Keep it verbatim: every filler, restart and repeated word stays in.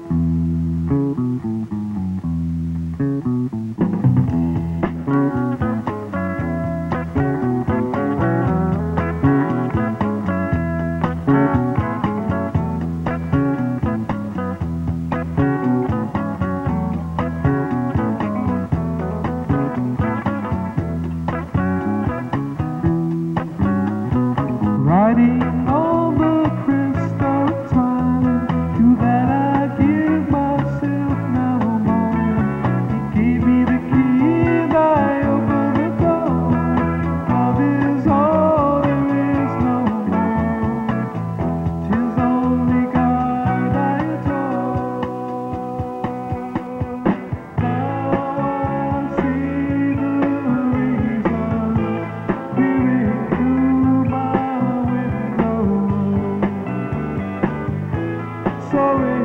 Riding on the crystal time, to that I give myself no more. He gave me the key and I open the door. Love is all, there is no more. 'Tis only God I adore. Now I see the reason, peering through my window. Sorry.